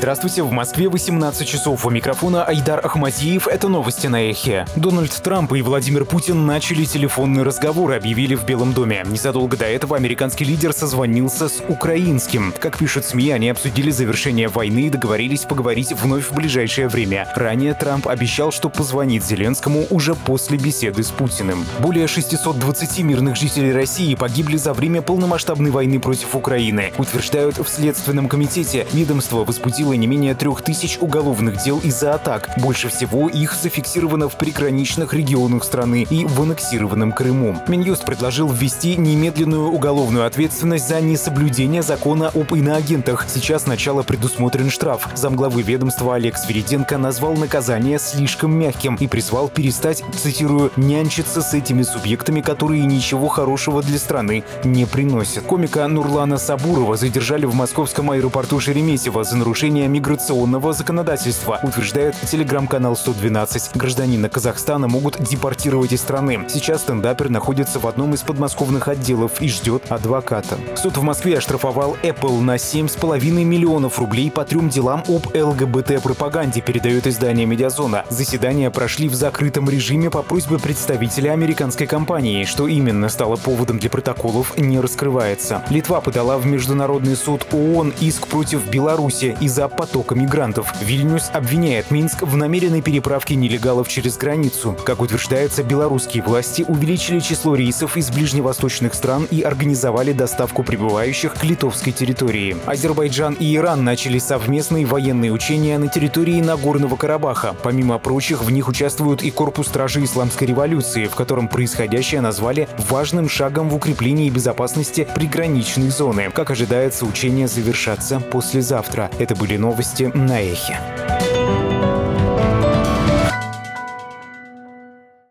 Здравствуйте, в Москве 18 часов. У микрофона Айдар Ахмадиев. Это новости на Эхе. Дональд Трамп и Владимир Путин начали телефонный разговор, объявили в Белом доме. Незадолго до этого американский лидер созвонился с украинским. Как пишут СМИ, они обсудили завершение войны и договорились поговорить вновь в ближайшее время. Ранее Трамп обещал, что позвонит Зеленскому уже после беседы с Путиным. Более 620 мирных жителей России погибли за время полномасштабной войны против Украины. Утверждают в Следственном комитете. Ведомство возбудило не менее 3000 уголовных дел из-за атак. Больше всего их зафиксировано в приграничных регионах страны и в аннексированном Крыму. Минюст предложил ввести немедленную уголовную ответственность за несоблюдение закона об иноагентах. Сейчас сначала предусмотрен штраф. Замглавы ведомства Олег Свириденко назвал наказание слишком мягким и призвал перестать, цитирую, «нянчиться с этими субъектами, которые ничего хорошего для страны не приносят». Комика Нурлана Сабурова задержали в московском аэропорту Шереметьево за нарушение миграционного законодательства, утверждает телеграм-канал 112. Гражданина Казахстана могут депортировать из страны. Сейчас стендапер находится в одном из подмосковных отделов и ждет адвоката. Суд в Москве оштрафовал Apple на 7,5 миллионов рублей по 3 делам об ЛГБТ-пропаганде, передает издание «Медиазона». Заседания прошли в закрытом режиме по просьбе представителя американской компании. Что именно стало поводом для протоколов, не раскрывается. Литва подала в Международный суд ООН иск против Беларуси из-за потока мигрантов. Вильнюс обвиняет Минск в намеренной переправке нелегалов через границу. Как утверждается, белорусские власти увеличили число рейсов из ближневосточных стран и организовали доставку прибывающих к литовской территории. Азербайджан и Иран начали совместные военные учения на территории Нагорного Карабаха. Помимо прочих, в них участвуют и корпус стражи исламской революции, в котором происходящее назвали важным шагом в укреплении безопасности приграничной зоны. Как ожидается, учения завершатся послезавтра. Это были новости на Эхе.